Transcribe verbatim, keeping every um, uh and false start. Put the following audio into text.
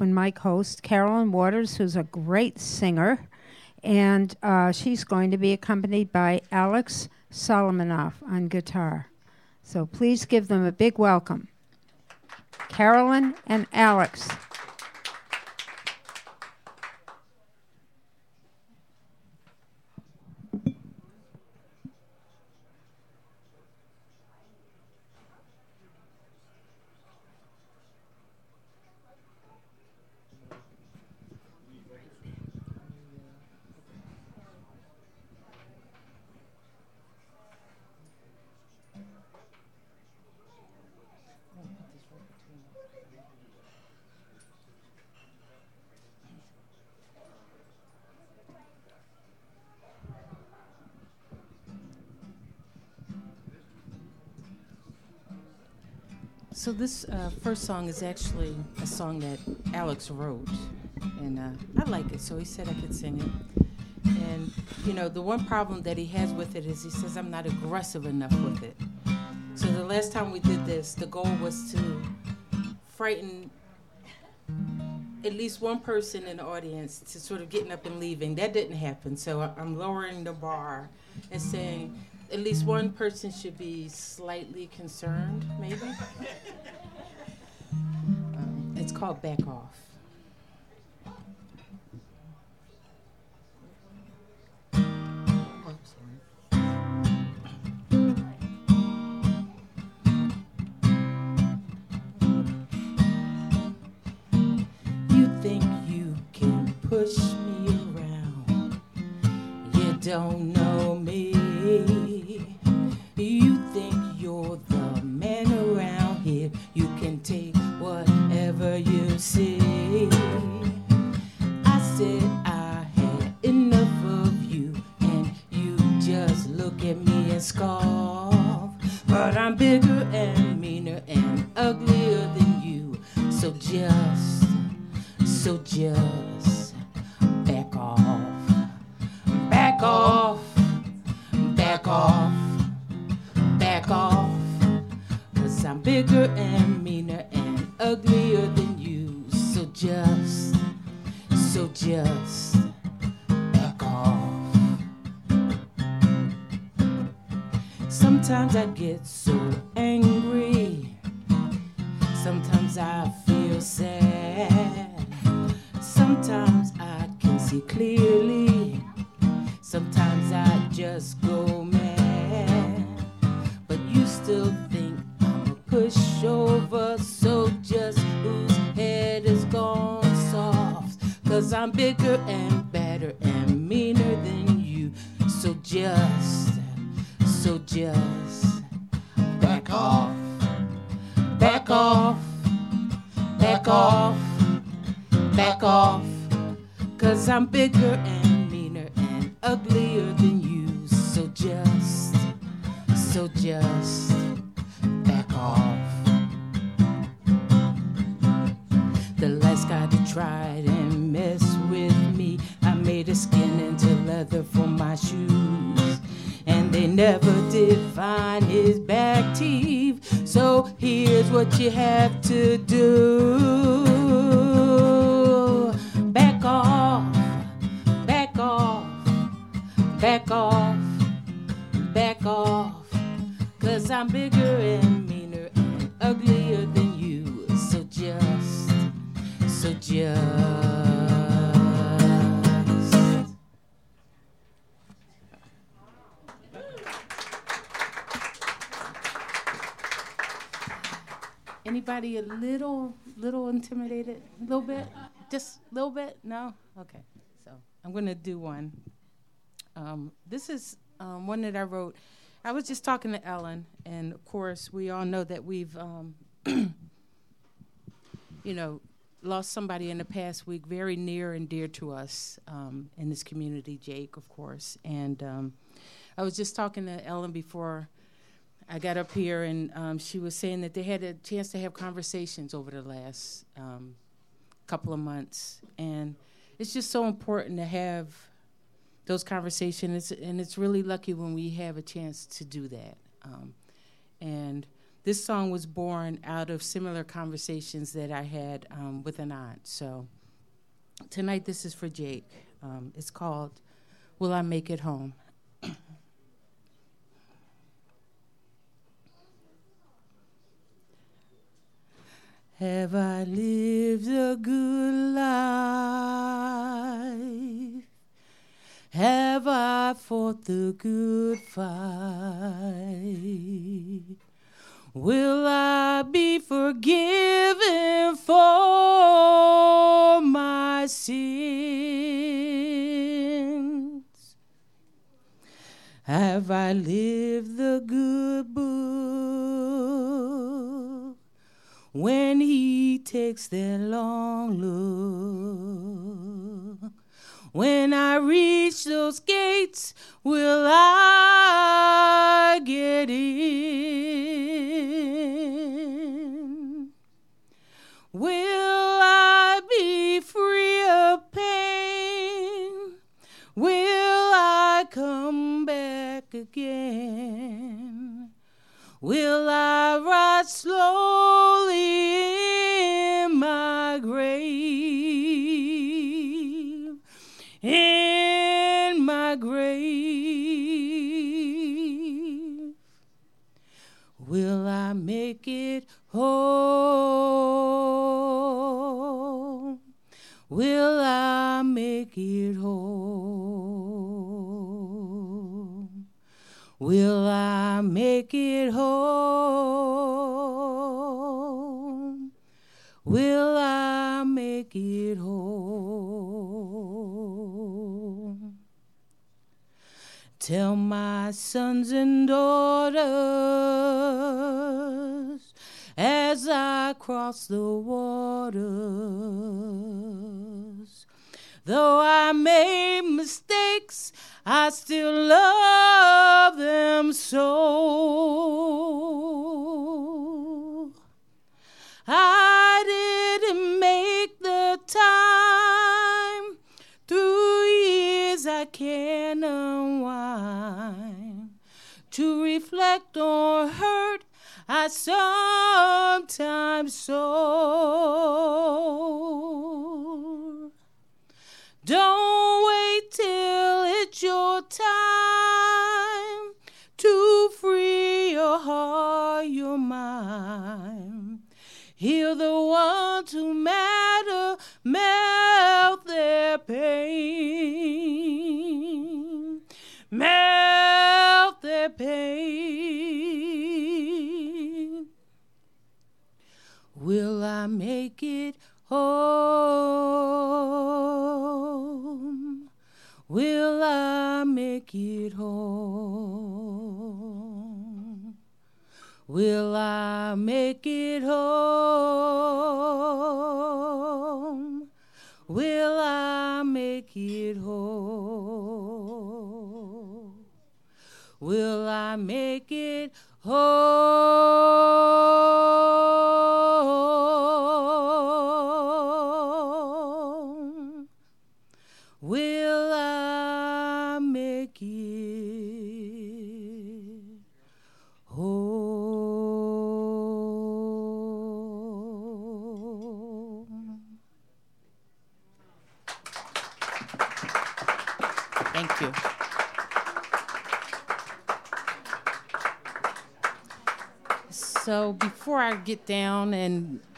open mic host, Carolyn Waters, who's a great singer, and uh, she's going to be accompanied by Alex Solomonoff on guitar. So please give them a big welcome. Carolyn and Alex. So this uh, first song is actually a song that Alex wrote, and uh, I like it, so he said I could sing it. And, you know, the one problem that he has with it is he says I'm not aggressive enough with it. So the last time we did this, the goal was to frighten at least one person in the audience to sort of getting up and leaving. That didn't happen, so I- I'm lowering the bar and saying at least one person should be slightly concerned, maybe. um, it's called Back Off. You think you can push me around. You don't know me. You think you're the man around here. You can take whatever you see. I said I had enough of you, and you just look at me and scoff. But I'm bigger and meaner and uglier than you. So just, so just back off. Back off. Back off. Back off, 'cause I'm bigger and meaner and uglier than you. So just, so just back off. Sometimes I get so angry. Sometimes I feel sad. Sometimes I can see clearly. Sometimes I just go mad. But you still think I'm a pushover, so just whose head is gone soft. 'Cause I'm bigger and better and meaner than you. So just, so just back off. Back off. Back off. Back off. 'Cause I'm bigger and meaner and uglier than you. So just, so just back off. The last guy that tried and messed with me, I made his skin into leather for my shoes. And they never did find his back teeth. So here's what you have to do. Back off, back off, back off, back off. 'Cause I'm bigger and meaner and uglier than you. So just, so just. Anybody a little, little intimidated? A little bit? Just a little bit? No? Okay. So I'm going to do one. Um, this is um, one that I wrote. I was just talking to Ellen, and of course, we all know that we've, um, you know, lost somebody in the past week very near and dear to us um, in this community, Jake, of course. And um, I was just talking to Ellen before I got up here, and um, she was saying that they had a chance to have conversations over the last um, couple of months. And it's just so important to have those conversations, and it's really lucky when we have a chance to do that. Um, and this song was born out of similar conversations that I had um, with an aunt. So tonight this is for Jake. Um, it's called Will I Make It Home? Have I lived a good life? Have I fought the good fight? Will I be forgiven for my sins? Have I lived the good book when he takes that long look? When I reach those gates, will I get in? Will I be free of pain? Will I come back again? Will I ride slowly in my grave? In my grave, will I make it home? Will I make it home? Will I make it home? Will I make it home? Tell my sons and daughters as I cross the waters, though I made mistakes, I still love them so. I didn't make the time, through years I can't unwind, to reflect on hurt I sometimes saw. Don't wait till it's your time to free your heart, your mind. Heal the ones who matter, melt their pain, melt their pain. Will I make it home? Will I make it home? Will I make it home? Will I make it home? Will I make it home? Will I make it home? Thank you. So before I get down and